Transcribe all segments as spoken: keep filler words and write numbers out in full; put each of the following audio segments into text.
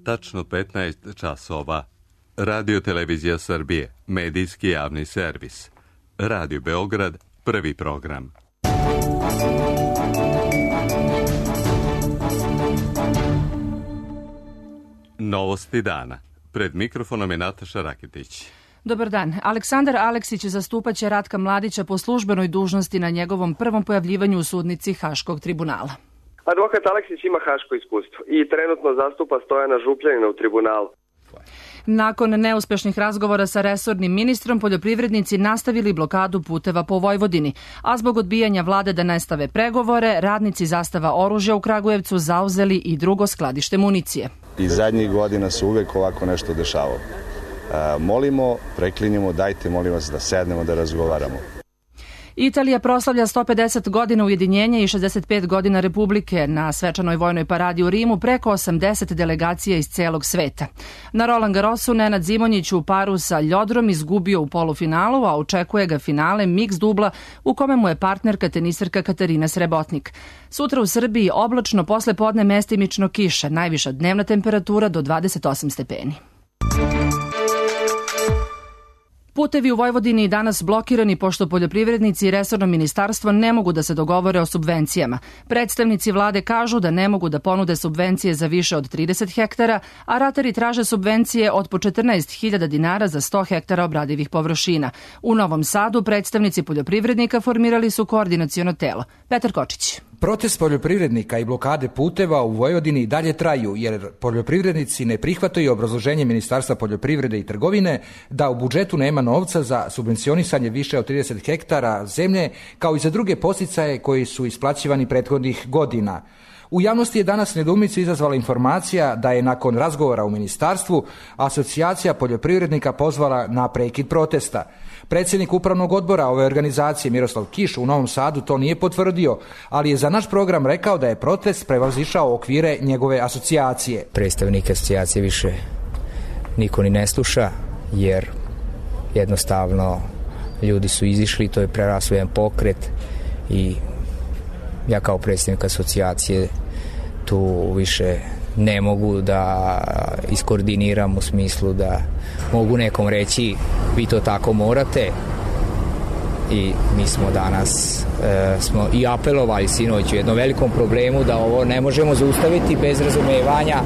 tačno petnaest časova. Radio Televizija Srbije, medijski javni servis. Radio Beograd, prvi program. Novosti dana. Pred mikrofonom je Nataša Raketić. Dobar dan. Aleksandar Aleksić zastupaće Ratka Mladića po službenoj dužnosti na njegovom prvom pojavljivanju u sudnici Haškog tribunala. Advokat Aleksić ima haško iskustvo i trenutno zastupa Stojana Župljanina u tribunalu. Nakon neuspešnih razgovora sa resornim ministrom, poljoprivrednici nastavili blokadu puteva po Vojvodini, a zbog odbijanja vlade da nastave pregovore, radnici Zastava oružja u Kragujevcu zauzeli i drugo skladište municije. I zadnjih godina se uvek ovako nešto dešavalo. E, molimo, preklinjemo, dajte, molim vas da sednemo, da razgovaramo. Italija proslavlja sto pedeset godina ujedinjenja i šezdeset pet godina Republike. Na svečanoj vojnoj paradi u Rimu preko osamdeset delegacija iz celog sveta. Na Roland Garrosu Nenad Zimonjić u paru sa Ljodrom izgubio u polufinalu, a očekuje ga finale mix dubla u kome mu je partnerka tenisarka Katarina Srebotnik. Sutra u Srbiji oblačno, posle podne mestimično kiša, najviša dnevna temperatura do dvadeset osam stepeni. Putevi u Vojvodini danas blokirani pošto poljoprivrednici i resorno ministarstvo ne mogu da se dogovore o subvencijama. Predstavnici vlade kažu da ne mogu da ponude subvencije za više od trideset hektara, a ratari traže subvencije od po četrnaest hiljada dinara za sto hektara obradivih površina. U Novom Sadu predstavnici poljoprivrednika formirali su koordinaciono telo. Petar Kočić. Protest poljoprivrednika i blokade puteva u Vojvodini dalje traju, jer poljoprivrednici ne prihvataju obrazloženje Ministarstva poljoprivrede i trgovine da u budžetu nema novca za subvencionisanje više od trideset hektara zemlje, kao i za druge podsticaje koji su isplaćivani prethodnih godina. U javnosti je danas nedoumicu izazvala informacija da je nakon razgovora u ministarstvu Asocijacija poljoprivrednika pozvala na prekid protesta. Predsjednik upravnog odbora ove organizacije Miroslav Kiš u Novom Sadu to nije potvrdio, ali je za naš program rekao da je protest prevazišao okvire njegove asocijacije. Predstavnike asocijacije više niko ni ne sluša, jer jednostavno ljudi su izišli, to je preraslo jedan pokret i ja kao predstavnik asocijacije tu više ne mogu da iskoordiniram u smislu da mogu nekom reći vi to tako morate, i mi smo danas e, smo i apelovali sinoć u jednom velikom problemu da ovo ne možemo zaustaviti bez razumevanja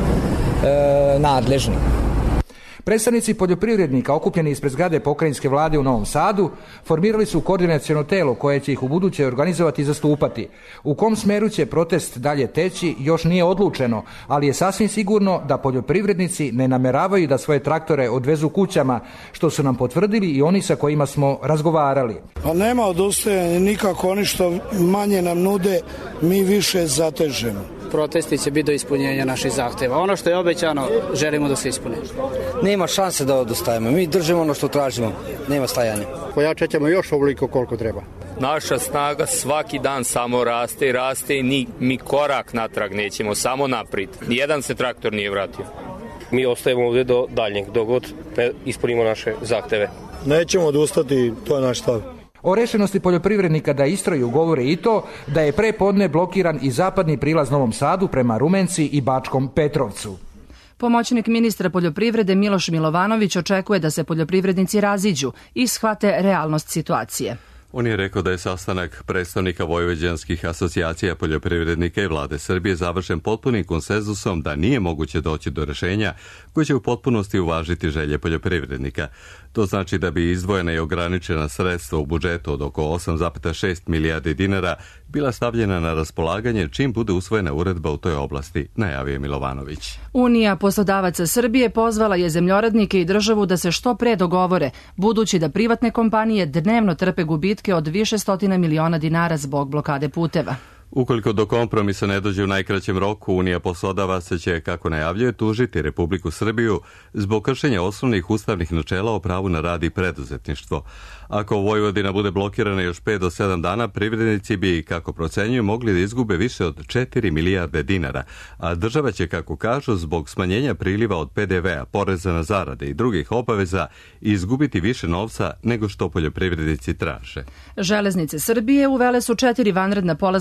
e, nadležnih. Predstavnici poljoprivrednika okupljeni ispred zgrade pokrajinske vlade u Novom Sadu formirali su koordinaciono telo koje će ih u buduće organizovati i zastupati. U kom smeru će protest dalje teći još nije odlučeno, ali je sasvim sigurno da poljoprivrednici ne nameravaju da svoje traktore odvezu kućama, što su nam potvrdili i oni sa kojima smo razgovarali. Pa nema odustajanja nikako, oni što manje nam nude, mi više zatežemo. Protesti će biti do ispunjenja naših zahteva. Ono što je obećano, želimo da se ispuni. Nema šanse da odustajemo. Mi držimo ono što tražimo. Nema stajanja. Pojačat ćemo još ovoliko koliko treba. Naša snaga svaki dan samo raste i raste i ni, mi korak natrag nećemo, samo naprijed. Nijedan se traktor nije vratio. Mi ostajemo ovdje do daljnjeg, dok god ispunimo naše zahteve. Nećemo odustati, to je naš stav. O rešenosti poljoprivrednika da istraju govore i to da je pre podne blokiran i zapadni prilaz Novom Sadu prema Rumenci i Bačkom Petrovcu. Pomoćnik ministra poljoprivrede Miloš Milovanović očekuje da se poljoprivrednici raziđu i shvate realnost situacije. On je rekao da je sastanak predstavnika vojvođanskih asocijacija poljoprivrednika i vlade Srbije završen potpunim konsenzusom da nije moguće doći do rešenja koje će u potpunosti uvažiti želje poljoprivrednika. To znači da bi izdvojena i ograničena sredstva u budžetu od oko osam zarez šest milijardi dinara bila stavljena na raspolaganje čim bude usvojena uredba u toj oblasti, najavio Milovanović. Unija poslodavaca Srbije pozvala je zemljoradnike i državu da se što pre dogovore, budući da privatne kompanije dnevno trpe gubitke od više stotina miliona dinara zbog blokade puteva. Ukoliko do kompromisa ne dođe u najkraćem roku, Unija poslodavaca će, kako najavljuje, tužiti Republiku Srbiju zbog kršenja osnovnih ustavnih načela o pravu na rad i preduzetništvo. Ako Vojvodina bude blokirana još pet do sedam dana, privrednici bi, kako procenjuju, mogli da izgube više od četiri milijarde dinara, a država će, kako kažu, zbog smanjenja priliva od pe de vea, poreza na zarade i drugih obaveza izgubiti više novca nego što poljoprivrednici traže. Železnice Srbije uvele su četiri vanredna polaska Beograda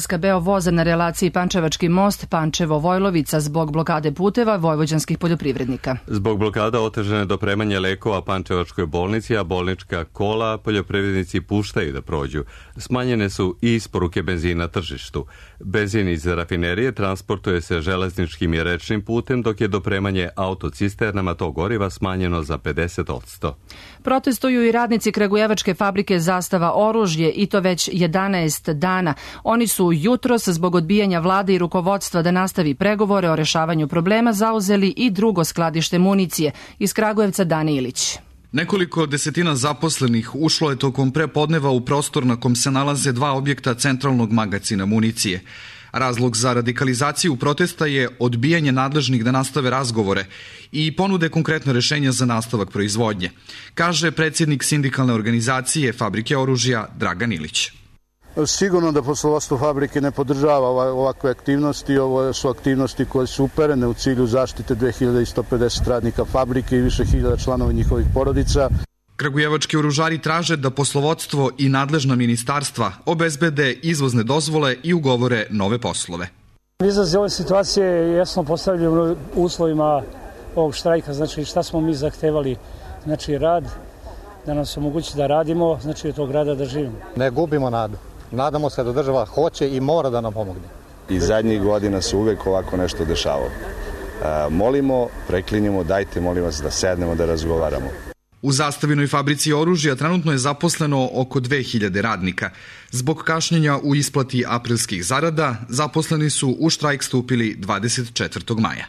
voza na relaciji Pančevački most Pančevo-Vojlovica zbog blokade puteva vojvođanskih poljoprivrednika. Zbog blokada otežane dopremanje lekova Pančevačkoj bolnici, a bolnička kola poljoprivrednici puštaju da prođu. Smanjene su i isporuke benzina na tržištu. Benzin iz rafinerije transportuje se železničkim i rečnim putem, dok je dopremanje autocisternama tog goriva smanjeno za pedeset posto. Protestuju i radnici kragujevačke fabrike Zastava oružje i to već jedanaest dana. Oni su jutros zbog odbijanja vlade i rukovodstva da nastavi pregovore o rešavanju problema zauzeli i drugo skladište municije. Iz Kragujevca Dani Ilić. Nekoliko desetina zaposlenih ušlo je tokom prepodneva u prostor na kom se nalaze dva objekta centralnog magacina municije. Razlog za radikalizaciju protesta je odbijanje nadležnih da nastave razgovore i ponude konkretno rešenja za nastavak proizvodnje, kaže predsjednik sindikalne organizacije Fabrike oružja Dragan Ilić. Sigurno da poslovodstvo fabrike ne podržava ovakve aktivnosti. Ovo su aktivnosti koje su uperene u cilju zaštite dve hiljade sto pedeset radnika fabrike i više hiljada članova njihovih porodica. Kragujevački oružari traže da poslovodstvo i nadležna ministarstva obezbede izvozne dozvole i ugovore nove poslove. Izlaz ove situacije je jasno postavljeno u uslovima ovog štrajka, znači šta smo mi zahtevali, znači rad, da nam se omogući da radimo, znači od tog rada da živimo. Ne gubimo nadu, nadamo se da država hoće i mora da nam pomogne. I zadnjih godina se uvek ovako nešto dešavalo. E, molimo, preklinjemo, dajte molim vas da sednemo da razgovaramo. U Zastavinoj fabrici oružja trenutno je zaposleno oko dve hiljade radnika. Zbog kašnjenja u isplati aprilskih zarada, zaposleni su u štrajk stupili dvadeset četvrtog maja.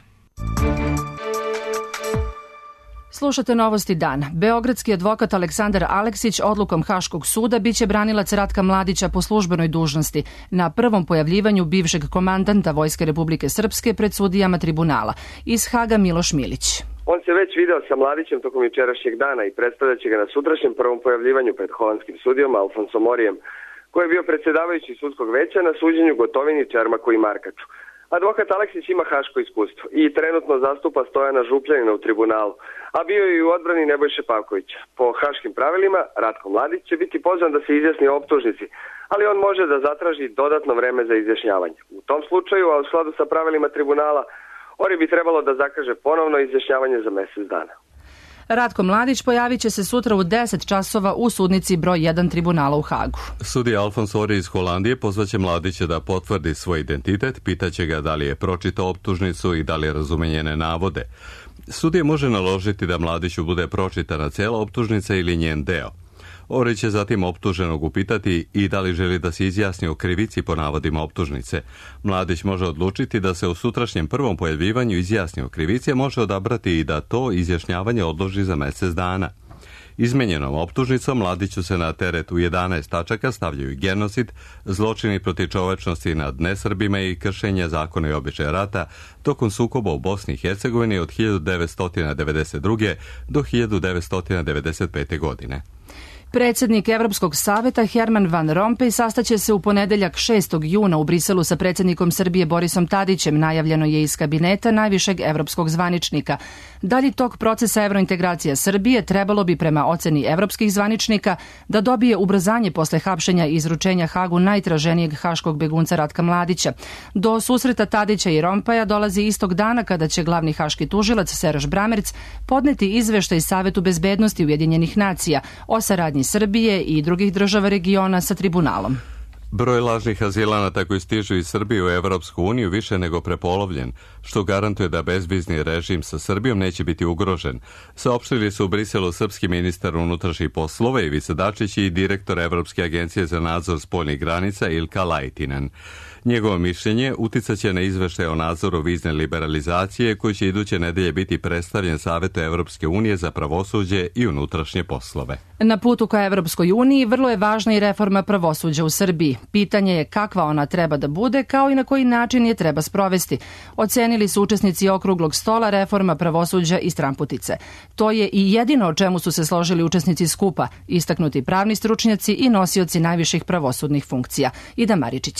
Slušate Novosti dan. Beogradski advokat Aleksandar Aleksić odlukom Haškog suda biće branilac Ratka Mladića po službenoj dužnosti na prvom pojavljivanju bivšeg komandanta Vojske Republike Srpske pred sudijama tribunala. Iz Haga Miloš Milić. On se već video sa Mladićem tokom jučerašnjeg dana i predstavljaće ga na sutrašnjem prvom pojavljivanju pred holandskim sudijom Alfonsom Morijem, koji je bio predsjedavajući sudskog veća na suđenju Gotovini, Čermaku i Markaču. Advokat Aleksić ima haško iskustvo i trenutno zastupa Stojana Župljanina u tribunalu, a bio je i u odbrani Nebojše Pavkovića. Po haškim pravilima, Ratko Mladić će biti pozvan da se izjasni o optužnici, ali on može da zatraži dodatno vreme za izjašnjavanje. U tom slučaju, a u skladu sa pravilima tribunala, Ori bi trebalo da zakaže ponovno izjašnjavanje za mjesec dana. Ratko Mladić pojavit će se sutra u deset časova u sudnici broj jedan tribunala u Hagu. Sudija Alfons Ori iz Holandije pozvaće Mladića da potvrdi svoj identitet, pitaće ga da li je pročitao optužnicu i da li je razume njene navode. Sudija može naložiti da Mladiću bude pročitana cijela optužnica ili njen deo. Ori će zatim optuženog upitati i da li želi da se izjasni o krivici po navodima optužnice. Mladić može odlučiti da se u sutrašnjem prvom pojavljivanju izjasni o krivici, a može odabrati i da to izjašnjavanje odloži za mjesec dana. Izmenjenom optužnicom Mladiću se na teret u jedanaest tačaka stavljaju genocid, zločini protiv čovečnosti nad nesrbima i kršenje zakona i običaja rata tokom sukoba u Bosni i Hercegovini od hiljadu devetsto devedeset druge. do hiljadu devetsto devedeset pete. godine. Predsjednik Evropskog saveta Herman Van Rompuy sastaće se u ponedeljak šestog juna u Briselu sa predsjednikom Srbije Borisom Tadićem, najavljeno je iz kabineta najvišeg evropskog zvaničnika. Dalji tok procesa evrointegracija Srbije trebalo bi prema oceni evropskih zvaničnika da dobije ubrzanje posle hapšenja i izručenja Hagu najtraženijeg haškog begunca Ratka Mladića. Do susreta Tadića i Rompuya dolazi istog dana kada će glavni haški tužilac Serž Bramerc podneti izveštaj Savetu bezbednosti Ujedinjenih nacija o saradnji Srbije i drugih država regiona sa tribunalom. Broj lažnih azilanata koji stižu iz Srbije u Evropsku uniju više nego prepolovljen, što garantuje da bezvizni režim sa Srbijom neće biti ugrožen. Saopštili su u Briselu srpski ministar unutrašnjih poslova Ivica Dačić i direktor Evropske agencije za nadzor spoljnih granica Ilka Laitinen. Njegovo mišljenje uticaće na izveštaj o nadzoru vizne liberalizacije koji će iduće nedelje biti predstavljen Savetu Evropske unije za pravosuđe i unutrašnje poslove. Na putu ka Evropskoj uniji vrlo je važna i reforma pravosuđa u Srbiji. Pitanje je kakva ona treba da bude, kao i na koji način je treba sprovesti. Ocenili su učesnici okruglog stola reforma pravosuđa iz Stramputice. To je i jedino o čemu su se složili učesnici skupa, istaknuti pravni stručnjaci i nosioci najviših pravosudnih funkcija. Ida Maričić.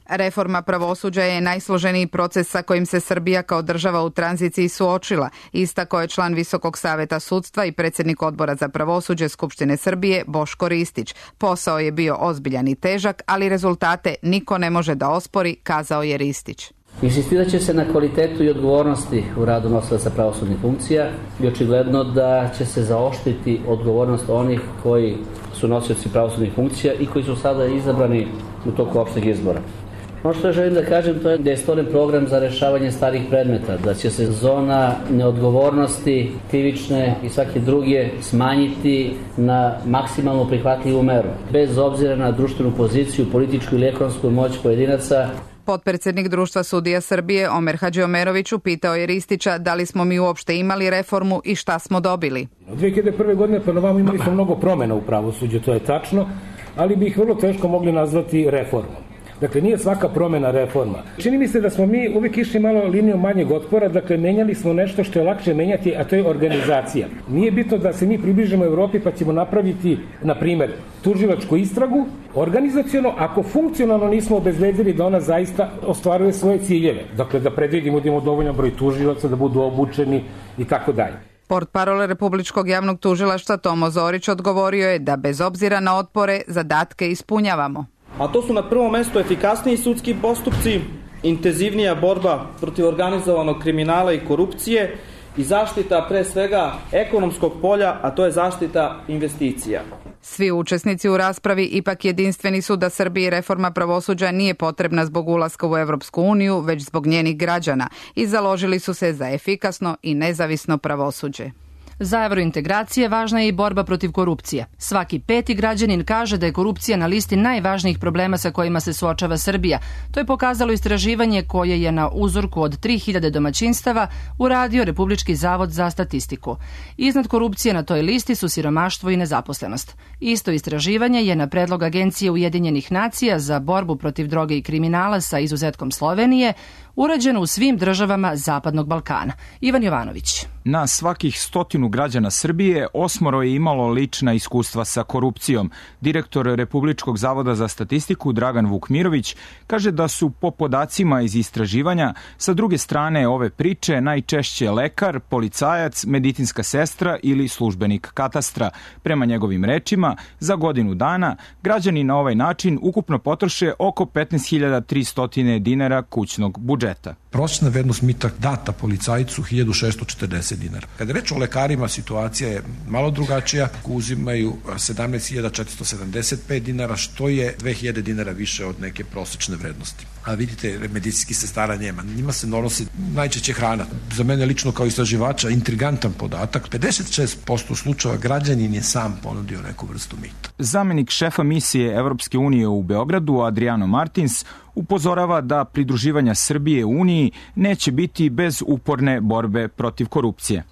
Reforma pravosuđa je najsloženiji proces sa kojim se Srbija kao država u tranziciji suočila, istakao je član Visokog saveta sudstva i predsjednik Odbora za pravosuđe Skupštine Srbije Boško Ristić. Posao je bio ozbiljan i težak, ali rezultate niko ne može da ospori, kazao je Ristić. Insistirat će se na kvalitetu i odgovornosti u radu nosilaca pravosudnih funkcija i očigledno da će se zaoštriti odgovornost onih koji su nosioci pravosudnih funkcija i koji su sada izabrani u toku opšteg izbora. Ono što želim da kažem to je da je stvoren program za rešavanje starih predmeta, da će se zona neodgovornosti, krivične i svake druge smanjiti na maksimalno prihvatljivu meru, bez obzira na društvenu poziciju, političku ili ekonomsku moć pojedinaca. Potpredsjednik Društva sudija Srbije Omer Hadžiomerović upitao je Ristića da li smo mi uopšte imali reformu i šta smo dobili. Od dve hiljade prve. godine pa na vamo imali smo mnogo promjena u pravosuđu, to je tačno, ali bi ih vrlo teško mogli nazvati reformom. Dakle, nije svaka promjena reforma. Čini mi se da smo mi uvijek išli malo linijom manjeg otpora, dakle, menjali smo nešto što je lakše menjati, a to je organizacija. Nije bitno da se mi približimo Evropi pa ćemo napraviti, na primjer, tužilačku istragu, organizaciono, ako funkcionalno nismo obezbedili da ona zaista ostvaruje svoje ciljeve. Dakle, da predvidimo da imamo dovoljan broj tužilaca, da budu obučeni i tako dalje. Portparol Republičkog javnog tužilaštva Tomo Zorić odgovorio je da bez obzira na otpore zadatke ispunjavamo. A to su na prvom mestu efikasniji sudski postupci, intenzivnija borba protiv organizovanog kriminala i korupcije i zaštita pre svega ekonomskog polja, a to je zaštita investicija. Svi učesnici u raspravi ipak jedinstveni su da Srbiji reforma pravosuđa nije potrebna zbog ulaska u Evropsku uniju, već zbog njenih građana i založili su se za efikasno i nezavisno pravosuđe. Za evrointegracije važna je i borba protiv korupcije. Svaki peti građanin kaže da je korupcija na listi najvažnijih problema sa kojima se suočava Srbija. To je pokazalo istraživanje koje je na uzorku od tri hiljade domaćinstava uradio Republički zavod za statistiku. Iznad korupcije na toj listi su siromaštvo i nezaposlenost. Isto istraživanje je na predlog Agencije Ujedinjenih nacija za borbu protiv droge i kriminala sa izuzetkom Slovenije urađeno u svim državama Zapadnog Balkana. Ivan Jovanović. Na svakih stotinu građana Srbije osmoro je imalo lična iskustva sa korupcijom. Direktor Republičkog zavoda za statistiku Dragan Vukmirović kaže da su po podacima iz istraživanja sa druge strane ove priče najčešće lekar, policajac, medicinska sestra ili službenik katastra. Prema njegovim rečima, za godinu dana građani na ovaj način ukupno potroše oko petnaest hiljada tristo dinara kućnog budžeta. Prosječna vrednost mita data policajcu hiljadu šessto četrdeset dinara. Kada reč o lekarima, situacija je malo drugačija. Uzimaju sedamnaest hiljada četiristo sedamdeset pet dinara, što je dve hiljade dinara više od neke prosječne vrednosti. A vidite, medicinski sestara nema. Njima se nosi najčešće hrana. Za mene lično kao istraživača intrigantan podatak. pedeset šest posto slučajeva građanin je sam ponudio neku vrstu mita. Zamenik šefa misije Evropske unije u Beogradu, Adriano Martins, upozorava da pridruživanja Srbije Uniji neće biti bez uporne borbe protiv korupcije.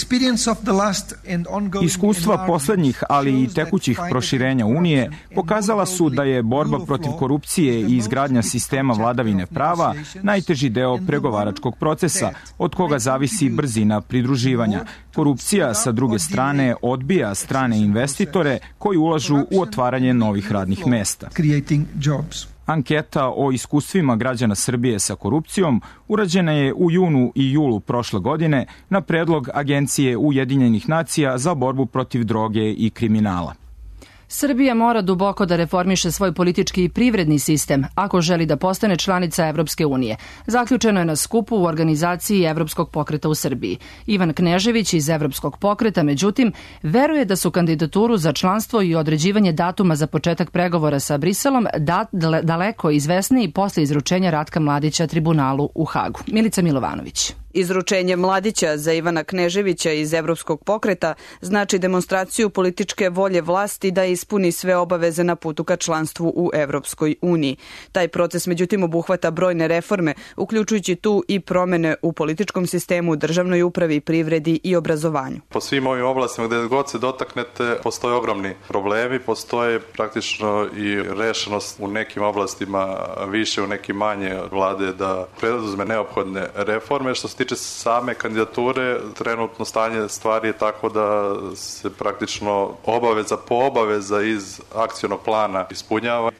Iskustva poslednjih, ali i tekućih proširenja Unije pokazala su da je borba protiv korupcije i izgradnja sistema vladavine prava najteži deo pregovaračkog procesa, od koga zavisi brzina pridruživanja. Korupcija, sa druge strane, odbija strane investitore koji ulažu u otvaranje novih radnih mesta. Anketa o iskustvima građana Srbije sa korupcijom urađena je u junu i julu prošle godine na predlog Agencije Ujedinjenih nacija za borbu protiv droge i kriminala. Srbija mora duboko da reformiše svoj politički i privredni sistem ako želi da postane članica Evropske unije. Zaključeno je na skupu u organizaciji Evropskog pokreta u Srbiji. Ivan Knežević iz Evropskog pokreta, međutim, veruje da su kandidaturu za članstvo i određivanje datuma za početak pregovora sa Briselom da, daleko izvesniji posle izručenja Ratka Mladića tribunalu u Hagu. Milica Milovanović. Izručenje Mladića za Ivana Kneževića iz Evropskog pokreta znači demonstraciju političke volje vlasti da ispuni sve obaveze na putu ka članstvu u Evropskoj uniji. Taj proces međutim obuhvata brojne reforme, uključujući tu i promene u političkom sistemu, državnoj upravi, privredi i obrazovanju. Po svim ovim oblastima gde god se dotaknete postoje ogromni problemi, postoje praktično i rešenost u nekim oblastima više, u nekim manje vlade da preduzme neophodne reforme. Što se tiče same kandidature, trenutno stanje stvari je tako da se praktično obaveza po obaveza iz akcionog plana ispunjava.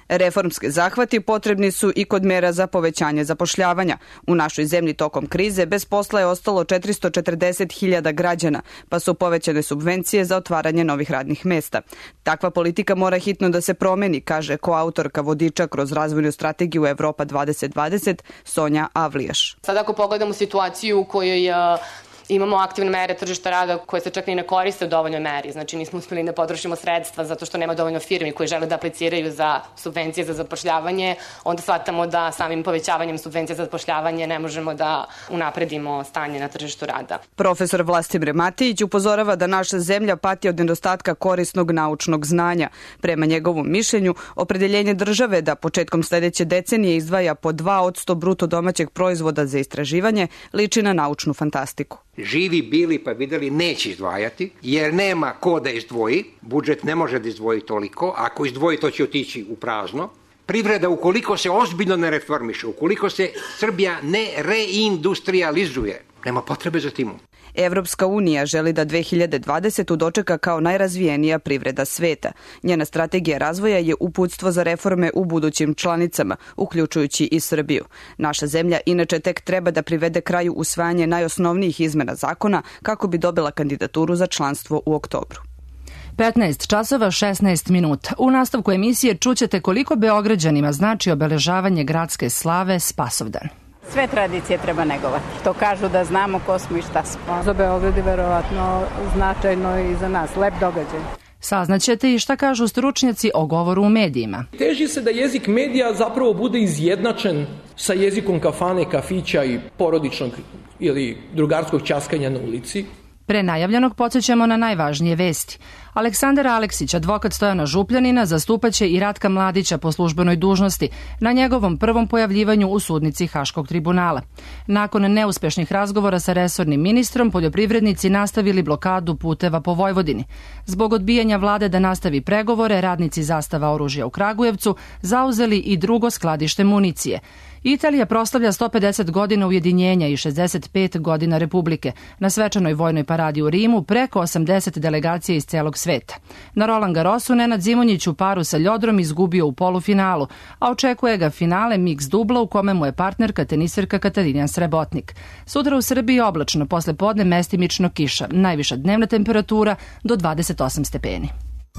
Reformske zahvati potrebni su i kod mera za povećanje zapošljavanja. U našoj zemlji tokom krize bez posla je ostalo četiristo četrdeset hiljada građana, pa su povećane subvencije za otvaranje novih radnih mesta. Takva politika mora hitno da se promeni, kaže koautorka vodiča kroz razvojnu strategiju Evropa dvadeset dvadeset Sonja Avlijaš. Sad ako pogledamo situaciju u kojoj imamo aktivne mere tržišta rada koje se čak ni ne koriste u dovoljnoj meri. Znači nismo uspeli da potrošimo sredstva zato što nema dovoljno firmi koji žele da apliciraju za subvencije za zapošljavanje. Onda shvatamo da samim povećavanjem subvencija za zapošljavanje ne možemo da unapredimo stanje na tržištu rada. Profesor Vlastimir Matić upozorava da naša zemlja pati od nedostatka korisnog naučnog znanja. Prema njegovom mišljenju, opredeljenje države da početkom sledeće decenije izdvaja po dva posto bruto domaćeg proizvoda za istraživanje liči na naučnu fantastiku. Živi bili pa videli neće izdvajati, jer nema ko da izdvoji, budžet ne može da izdvoji toliko, ako izdvoji to će otići u prazno. Privreda ukoliko se ozbiljno ne reformiše, ukoliko se Srbija ne reindustrializuje, nema potrebe za timom. Evropska unija želi da dve hiljade dvadesetu dočeka kao najrazvijenija privreda sveta. Njena strategija razvoja je uputstvo za reforme u budućim članicama, uključujući i Srbiju. Naša zemlja inače tek treba da privede kraju usvajanje najosnovnijih izmena zakona kako bi dobila kandidaturu za članstvo u oktobru. petnaest časova šesnaest minuta. U nastavku emisije čućete koliko Beograđanima znači obeležavanje gradske slave Spasovdan. Sve tradicije treba negovati. To kažu da znamo ko smo i šta smo. Za Beograd je verovatno značajno i za nas. Lep događaj. Saznaćete i šta kažu stručnjaci o govoru u medijima. Teži se da jezik medija zapravo bude izjednačen sa jezikom kafane, kafića i porodičnog ili drugarskog ćaskanja na ulici. Pre najavljenog podsjećamo na najvažnije vesti. Aleksandar Aleksić, advokat Stojana Župljanina, zastupaće i Ratka Mladića po službenoj dužnosti na njegovom prvom pojavljivanju u sudnici Haškog tribunala. Nakon neuspešnih razgovora sa resornim ministrom, poljoprivrednici nastavili blokadu puteva po Vojvodini. Zbog odbijanja vlade da nastavi pregovore, radnici Zastava oružja u Kragujevcu zauzeli i drugo skladište municije. Italija proslavlja sto pedeset godina ujedinjenja i šezdeset pet godina Republike. Na svečanoj vojnoj paradi u Rimu preko osamdeset delegacija iz celog sveta. Na Roland Garrosu Nenad Zimonjić u paru sa Ljodrom izgubio u polufinalu, a očekuje ga finale mix dubla u kome mu je partnerka tenisirka Katarina Srebotnik. Sutra u Srbiji oblačno, posle podne mestimično kiša, najviša dnevna temperatura do dvadeset osam stepeni.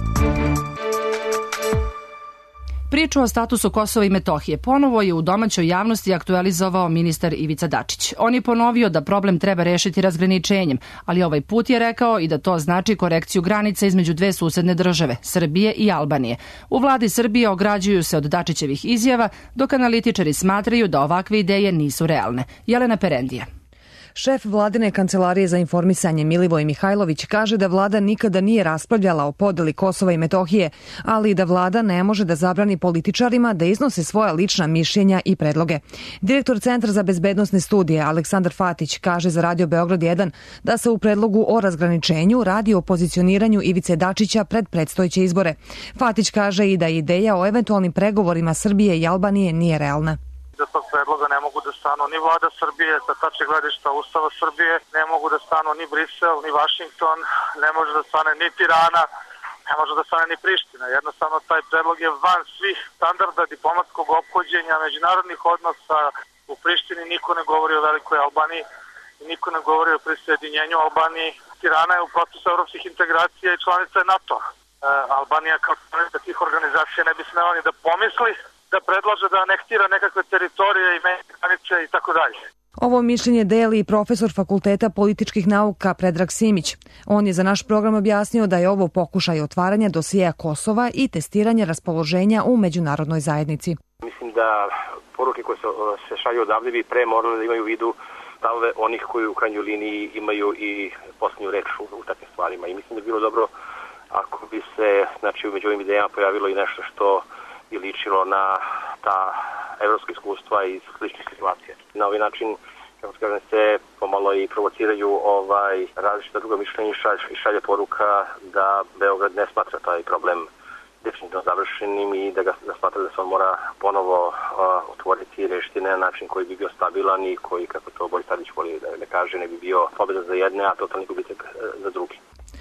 Priču o statusu Kosova i Metohije ponovo je u domaćoj javnosti aktualizovao ministar Ivica Dačić. On je ponovio da problem treba rešiti razgraničenjem, ali ovaj put je rekao i da to znači korekciju granica između dve susedne države, Srbije i Albanije. U vladi Srbije ograđuju se od Dačićevih izjava, dok analitičari smatraju da ovakve ideje nisu realne. Jelena Perendija. Šef vladine kancelarije za informisanje Milivoj Mihajlović kaže da vlada nikada nije raspravljala o podeli Kosova i Metohije, ali da vlada ne može da zabrani političarima da iznose svoja lična mišljenja i predloge. Direktor Centra za bezbednosne studije Aleksandar Fatić kaže za Radio Beograd jedan da se u predlogu o razgraničenju radi o pozicioniranju Ivice Dačića pred predstojeće izbore. Fatić kaže i da ideja o eventualnim pregovorima Srbije i Albanije nije realna. Da tog predloga ne mogu da stanu ni vlada Srbije, sa tačke gledišta Ustava Srbije, ne mogu da stanu ni Brisel, ni Vašington, ne može da stane ni Tirana, ne može da stane ni Priština. Jednostavno taj predlog je van svih standarda diplomatskog ophođenja, međunarodnih odnosa. U Prištini niko ne govori o velikoj Albaniji, niko ne govori o prisjedinjenju Albaniji. Tirana je u procesu evropskih integracija i članica je NATO. E, Albanija kao članica tih organizacija ne bi smela ni da pomisli da predlaže da anektira nekakve teritorije i granice i tako dalje. Ovo mišljenje deli i profesor Fakulteta političkih nauka Predrag Simić. On je za naš program objasnio da je ovo pokušaj otvaranja dosijeja Kosova i testiranja raspoloženja u međunarodnoj zajednici. Mislim da poruke koje se šalju odavde bi pre morali da imaju u vidu stavove onih koji u krajnjoj liniji imaju i poslednju reč u, u takvim stvarima. I mislim da bi bilo dobro ako bi se, znači, među ovim idejama pojavilo i nešto što i ličilo na ta evropska iskustva iz sličnih situacija. Na ovaj način, kako se kažem, se pomalo i provociraju ovaj različita druga mišljenja i šalje, šalje poruka da Beograd ne smatra taj problem definitivno završenim i da ga da smatra da se on mora ponovo uh, otvoriti i rešiti na način koji bi bio stabilan i koji, kako to Boris Tadić voli da, da kaže, ne bi bio pobjeda za jedne, a totalni gubitak za drugi.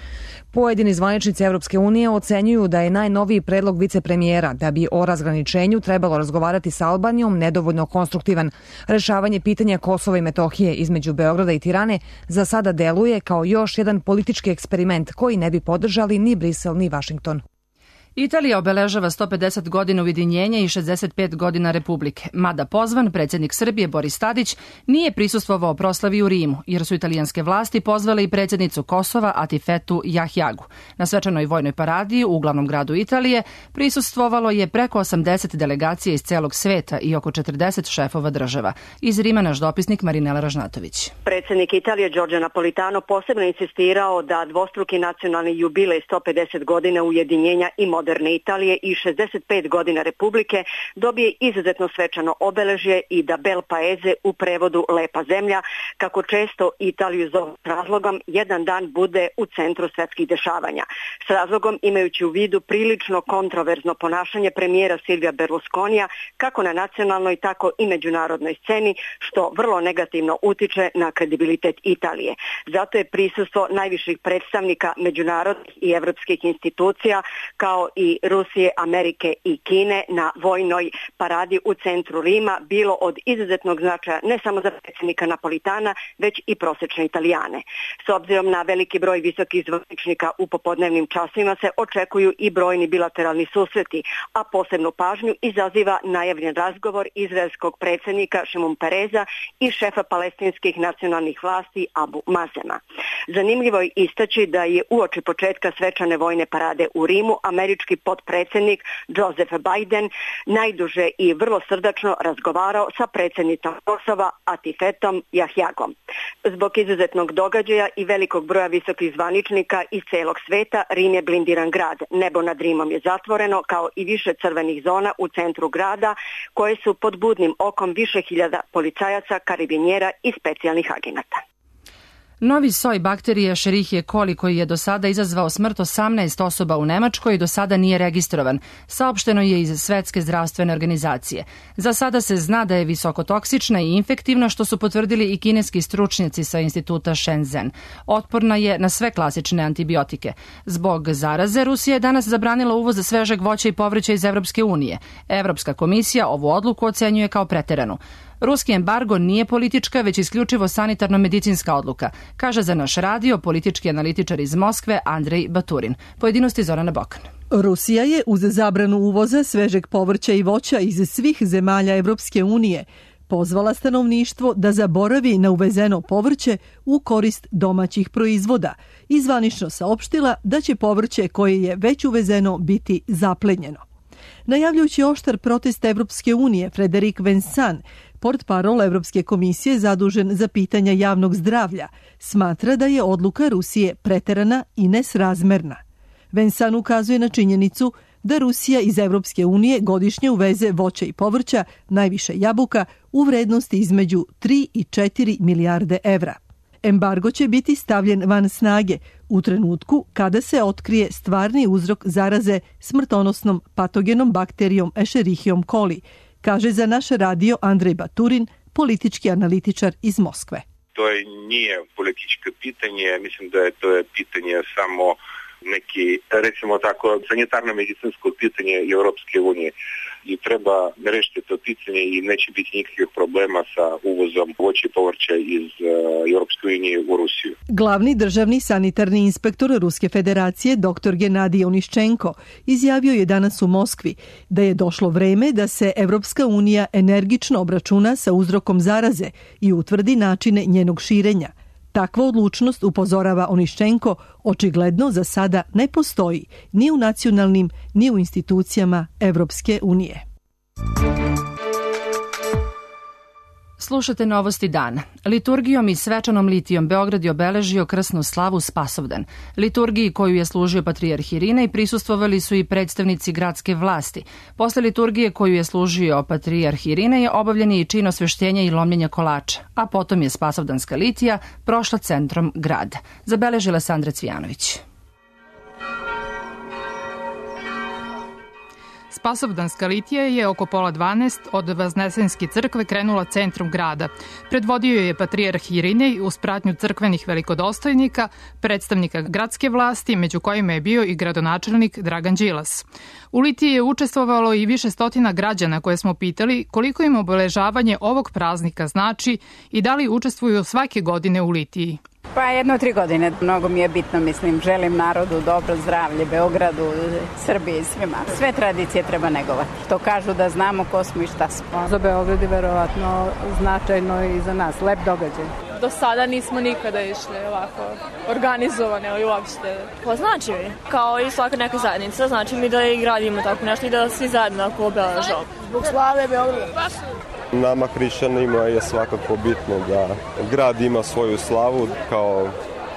Pojedini zvaničnici Evropske unije ocenjuju da je najnoviji predlog vicepremijera da bi o razgraničenju trebalo razgovarati sa Albanijom nedovoljno konstruktivan. Rešavanje pitanja Kosova i Metohije između Beograda i Tirane za sada deluje kao još jedan politički eksperiment koji ne bi podržali ni Brisel ni Vašington. Italija obeležava sto pedeset godina ujedinjenja i šezdeset pet godina Republike, mada pozvan predsjednik Srbije Boris Tadić nije prisustvovao proslavi u Rimu, jer su italijanske vlasti pozvale i predsjednicu Kosova Atifetu Jahjagu. Na svečanoj vojnoj paradi u glavnom gradu Italije prisustvovalo je preko osamdeset delegacija iz celog sveta i oko četrdeset šefova država. Iz Rima naš dopisnik Marinela Ražnatović. Predsjednik Italije Giorgio Napolitano posebno insistirao da dvostruki nacionalni jubilej sto pedeset godina ujedinjenja i moderne Italije i šezdeset pet godina Republike dobije izuzetno svečano obeležje i da Bel Paese u prevodu Lepa zemlja, kako često Italiju zove s razlogom, jedan dan bude u centru svetskih dešavanja. S razlogom imajući u vidu prilično kontroverzno ponašanje premijera Silvija Berlusconija kako na nacionalnoj tako i međunarodnoj sceni, što vrlo negativno utiče na kredibilitet Italije. Zato je prisustvo najviših predstavnika međunarodnih i evropskih institucija kao i Rusije, Amerike i Kine na vojnoj paradi u centru Rima bilo od izuzetnog značaja ne samo za predsjednika Napolitana, već i prosječne Italijane. S obzirom na veliki broj visokih zvaničnika u popodnevnim časima se očekuju i brojni bilateralni susreti, a posebnu pažnju izaziva najavljen razgovor izraelskog predsjednika Šimon Pereza i šefa palestinskih nacionalnih vlasti Abu Mazema. Zanimljivo je istaći da je uoči početka svečane vojne parade u Rimu američki potpredsjednik Joseph Biden najduže i vrlo srdačno razgovarao sa predsjednicom Kosova Atifetom Jahjagom. Zbog izuzetnog događaja i velikog broja visokih zvaničnika iz celog sveta, Rim je blindiran grad. Nebo nad Rimom je zatvoreno, kao i više crvenih zona u centru grada, koje su pod budnim okom više hiljada policajaca, karabinjera i specijalnih agenata. Novi soj bakterije Escherichia coli koji je do sada izazvao smrt osamnaest osoba u Nemačkoj do sada nije registrovan, saopšteno je iz Svetske zdravstvene organizacije. Za sada se zna da je visokotoksična i infektivna, što su potvrdili i kineski stručnjaci sa instituta Shenzhen. Otporna je na sve klasične antibiotike. Zbog zaraze Rusija je danas zabranila uvoz svežeg voća i povrća iz Evropske unije. Evropska komisija ovu odluku ocenjuje kao preteranu. Ruski embargo nije politička, već isključivo sanitarno-medicinska odluka, kaže za naš radio politički analitičar iz Moskve Andrej Baturin. Pojedinosti Zorana Bokan. Rusija je uz zabranu uvoza svežeg povrća i voća iz svih zemalja Evropske unije pozvala stanovništvo da zaboravi na uvezeno povrće u korist domaćih proizvoda i zvanično saopštila da će povrće koje je već uvezeno biti zaplenjeno. Najavljujući oštar protest Evropske unije, Frederik Vincent, portparol Evropske komisije zadužen za pitanja javnog zdravlja, smatra da je odluka Rusije preterana i nesrazmerna. Vincent ukazuje na činjenicu da Rusija iz Evropske unije godišnje uveze voća i povrća, najviše jabuka, u vrednosti između tri i četiri milijarde evra. Embargo će biti stavljen van snage u trenutku kada se otkrije stvarni uzrok zaraze smrtonosnom patogenom bakterijom Escherichia coli, kaže za naš radio Andrej Baturin, politički analitičar iz Moskve. To je nije političko pitanje, mislim da je to je pitanje samo neki, recimo tako, sanitarno-medicinsko pitanje Europske unije i treba rešiti to pitanje i neće biti nikakvih problema sa uvozom voća i povrća iz uh, Europske unije u Rusiju. Glavni državni sanitarni inspektor Ruske federacije dr. Genadij Oniščenko izjavio je danas u Moskvi da je došlo vreme da se Evropska unija energično obračuna sa uzrokom zaraze i utvrdi načine njenog širenja. Takva odlučnost, upozorava Oniščenko, očigledno za sada ne postoji ni u nacionalnim ni u institucijama Evropske unije. Slušate novosti dana. Liturgijom i svečanom litijom Beograd je obeležio krsnu slavu Spasovdan. Liturgiji koju je služio patrijarh Irinej prisustvovali su i predstavnici gradske vlasti. Posle liturgije koju je služio patrijarh Irinej je obavljen i čin osveštenja i lomljenja kolača, a potom je Spasovdanska litija prošla centrom grada. Zabeležila Sandra Cvijanović. Spasovdanska litija je oko pola dvanaest od Vaznesenske crkve krenula centrom grada. Predvodio je patrijarh Irinej uz pratnju crkvenih velikodostojnika, predstavnika gradske vlasti, među kojima je bio i gradonačelnik Dragan Đilas. U litiji je učestvovalo i više stotina građana koje smo pitali koliko im obeležavanje ovog praznika znači i da li učestvuju svake godine u litiji. Pa jedno tri godine. Mnogo mi je bitno, mislim, želim narodu dobro zdravlje, Beogradu, Srbiji, svima. Sve tradicije treba negovati. To kažu da znamo ko smo i šta smo. Za Beograd je verovatno značajno i za nas. Lep događaj. Do sada nismo nikada išli ovako organizovane ili uopšte. Pa znači mi, kao i svaka neka zajednica, znači mi da i gradimo tako nešto i da svi zajedno ako obeležamo. Zbog slave Beograda. Nama hrišćanima je svakako bitno da grad ima svoju slavu kao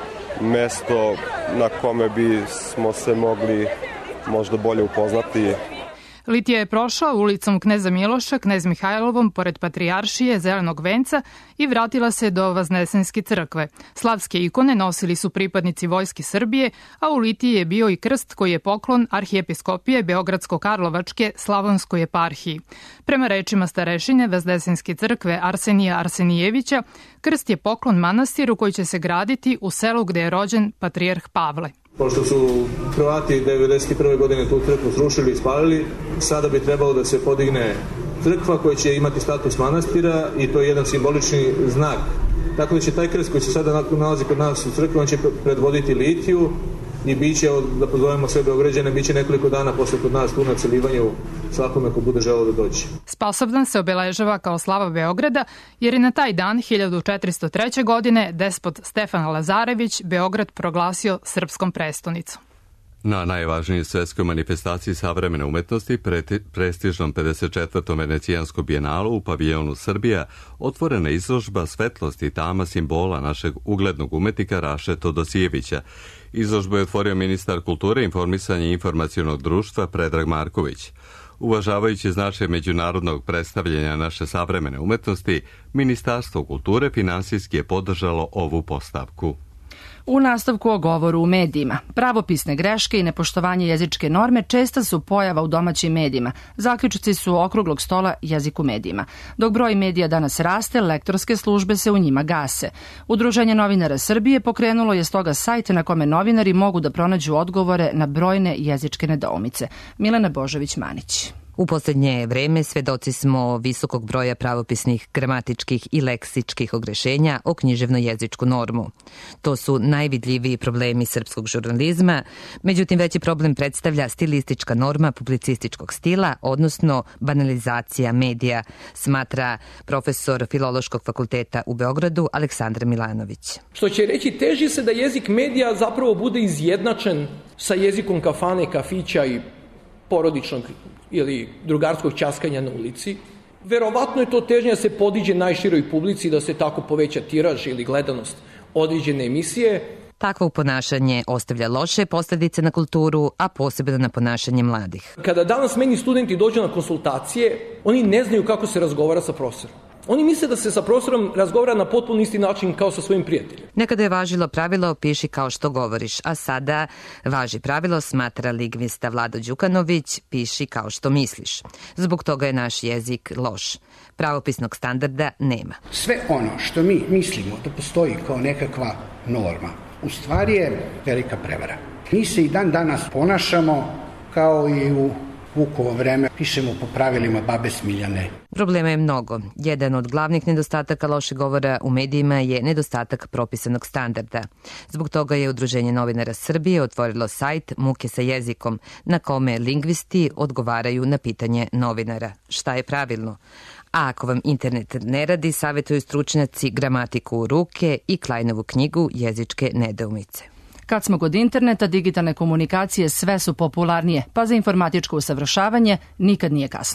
mesto na kome bi smo se mogli možda bolje upoznati. Litija je prošla ulicom Kneza Miloša, Knez Mihajlovom, pored Patrijaršije, Zelenog venca i vratila se do Vaznesenske crkve. Slavske ikone nosili su pripadnici Vojske Srbije, a u Litiji je bio i krst koji je poklon arhijepiskopije Beogradsko-Karlovačke Slavonskoj eparhiji. Prema rečima starešine Vaznesenske crkve Arsenija Arsenijevića, krst je poklon manastiru koji će se graditi u selu gde je rođen patrijarh Pavle. Pošto su Hrvati devedeset prve godine tu crkvu srušili i spalili, sada bi trebalo da se podigne crkva koja će imati status manastira i to je jedan simbolični znak. Tako da će taj krst koji se sada nalazi kod nas u crkvi, on će predvoditi litiju i bit će, da pozovemo sve Beograđane, bit će nekoliko dana posle kod nas tu na celivanju svakome ko bude želeo da dođe. Spasovdan se obeležava kao slava Beograda, jer je na taj dan hiljadu četiristo treće. godine despot Stefan Lazarević Beograd proglasio srpskom prestonicom. Na najvažnijoj svetskoj manifestaciji savremene umetnosti, pre, prestižnom pedeset četvrtom Venecijanskom bijenalu u paviljonu Srbija, otvorena izložba Svetlost i tama simbola našeg uglednog umetnika Raše Todosijevića. Izložbu je otvorio ministar kulture, informisanja i informacionog društva Predrag Marković. Uvažavajući značaj međunarodnog predstavljanja naše savremene umetnosti, Ministarstvo kulture finansijski je podržalo ovu postavku. U nastavku o govoru u medijima. Pravopisne greške i nepoštovanje jezičke norme česta su pojava u domaćim medijima. Zaključci su okruglog stola Jezik u medijima. Dok broj medija danas raste, lektorske službe se u njima gase. Udruženje novinara Srbije pokrenulo je stoga sajt na kome novinari mogu da pronađu odgovore na brojne jezičke nedoumice. Milena Božović-Manić. U posljednje vreme svedoci smo visokog broja pravopisnih, gramatičkih i leksičkih ogrešenja o književno-jezičku normu. To su najvidljiviji problemi srpskog žurnalizma, međutim veći problem predstavlja stilistička norma publicističkog stila, odnosno banalizacija medija, smatra profesor Filološkog fakulteta u Beogradu Aleksandar Milanović. Što će reći, teži se da jezik medija zapravo bude izjednačen sa jezikom kafane, kafića i porodičnog ili drugarskog ćaskanja na ulici. Verovatno je to težnja da se podiđe najširoj publici, da se tako poveća tiraž ili gledanost određene emisije. Takvo ponašanje ostavlja loše posljedice na kulturu, a posebno na ponašanje mladih. Kada danas meni studenti dođu na konsultacije, oni ne znaju kako se razgovara sa profesorom. Oni misle da se sa profesorom razgovara na potpuno isti način kao sa svojim prijateljem. Nekada je važilo pravilo piši kao što govoriš, a sada važi pravilo, smatra lingvista Vlado Đukanović, piši kao što misliš. Zbog toga je naš jezik loš. Pravopisnog standarda nema. Sve ono što mi mislimo da postoji kao nekakva norma, u stvari je velika prevara. Mi se i dan danas ponašamo kao i u Vukovo vreme, pišemo po pravilima babe Smiljane. Problema je mnogo. Jedan od glavnih nedostataka lošeg govora u medijima je nedostatak propisanog standarda. Zbog toga je Udruženje novinara Srbije otvorilo sajt Muke sa jezikom, na kome lingvisti odgovaraju na pitanje novinara. Šta je pravilno? A ako vam internet ne radi, savjetuju stručnjaci Gramatiku u ruke i Kleinovu knjigu Jezičke nedoumice. Kad smo kod interneta, digitalne komunikacije sve su popularnije, pa za informatičko usavršavanje nikad nije kasno.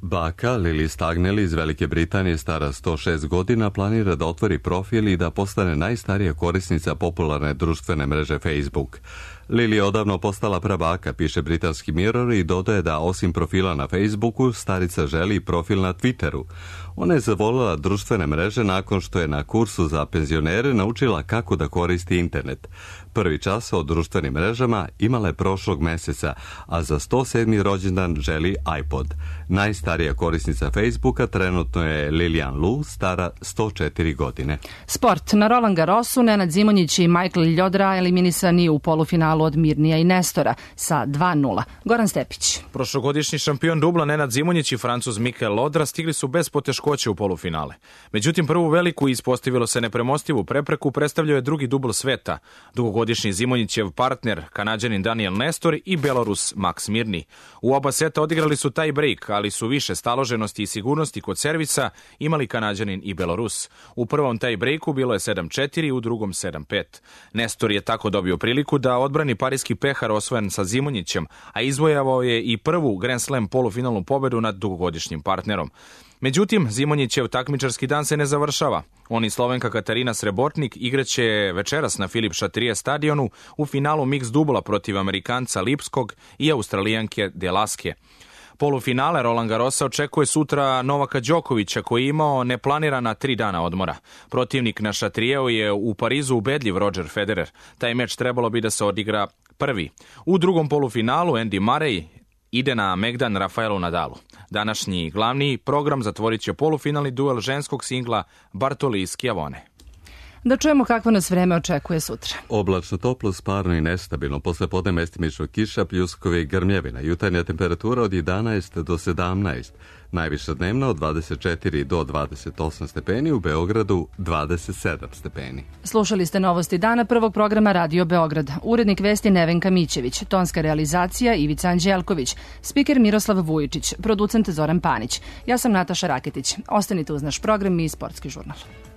Baka Lili Stagneli iz Velike Britanije, stara sto šest godina, planira da otvori profil i da postane najstarija korisnica popularne društvene mreže Facebook. Lili je odavno postala prabaka, piše britanski Mirror, i dodaje da osim profila na Facebooku, starica želi profil na Twitteru. Ona je zavolila društvene mreže nakon što je na kursu za penzionere naučila kako da koristi internet. Prvi čas o društvenim mrežama imala je prošlog meseca, a za sto sedmi rođendan želi iPod. Najstarija korisnica Facebooka trenutno je Lilian Lu, stara sto četiri godine. Sport. Na Roland Garrosu Nenad Zimonjić i Michael Ljodra eliminisani u polufinalu od Mirnija i Nestora sa dva nula. Goran Stepić. Prošlogodišnji šampion dubla Nenad Zimonjić i Francuz Michael Ljodra stigli su bez poteškoće u polufinale. Međutim, prvu veliku i ispostavilo se nepremostivu prepreku predstavljao je drugi dubl sveta, dugogodišnji Zimonjićev partner, Kanađanin Daniel Nestor i Belorus Max Mirny. U oba seta odigrali su taj break, ali su više staloženosti i sigurnosti kod servisa imali Kanađanin i Belorus. U prvom taj breaku bilo je sedam četiri, u drugom sedam pet. Nestor je tako dobio priliku da odbrani parijski pehar osvojen sa Zimonjićem, a izvojavao je i prvu Grand Slam polufinalnu pobedu nad dugogodišnjim partnerom. Međutim, Zimonjićev takmičarski dan se ne završava. On i Slovenka Katarina Srebotnik igraće večeras na Filip Chatrier stadionu u finalu mix dubla protiv Amerikanca Lipskog i Australijanke Delaske. Polufinale Roland Garrosa očekuje sutra Novaka Đokovića, koji je imao neplanirana tri dana odmora. Protivnik na Chatrieru je u Parizu ubedljiv Roger Federer. Taj meč trebalo bi da se odigra prvi. U drugom polufinalu Andy Murray ide na megdan Rafaelu Nadalu. Današnji glavni program zatvorit će polufinalni duel ženskog singla Bartoli i Schiavone. Da čujemo kakvo nas vreme očekuje sutra. Oblačno, toplo, sparno i nestabilno. Posle podne mestimično kiša, pljuskovi i grmljevina. Jutarnja temperatura od jedanaest do sedamnaest. Najviša dnevna od dvadeset četiri do dvadeset osam stepeni, u Beogradu dvadeset sedam stepeni. Slušali ste novosti dana prvog programa Radio Beograd. Urednik vesti Nevenka Mićević, tonska realizacija Ivica Anđelković, spiker Miroslav Vujičić, producent Zoran Panić. Ja sam Nataša Raketić. Ostanite uz naš program i sportski žurnal.